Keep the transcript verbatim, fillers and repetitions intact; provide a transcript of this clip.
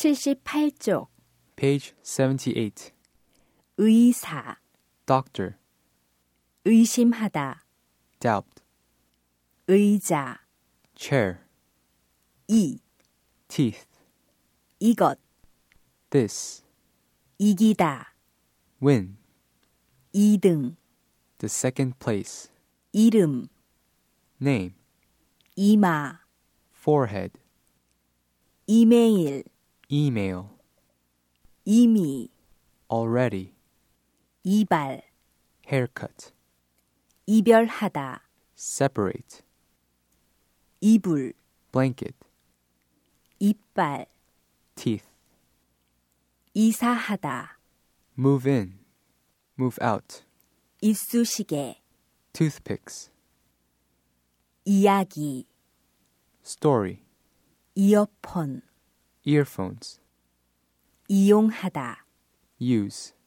칠십팔 쪽 Page seventy-eight. 의사 Doctor. 의심하다 Doubt. 의자 Chair. 이 Teeth. 이것 This. 이기다 Win. 이 등 The second place. 이름 Name. 이마 Forehead. 이메일 Email. 이미 Already. 이발 Haircut. 이별하다 Separate. 이불 Blanket. 이빨 Teeth. 이사하다 Move in. Move out. 이쑤시개 Toothpicks. 이야기 Story. 이어폰 Earphones. 이용하다 Use.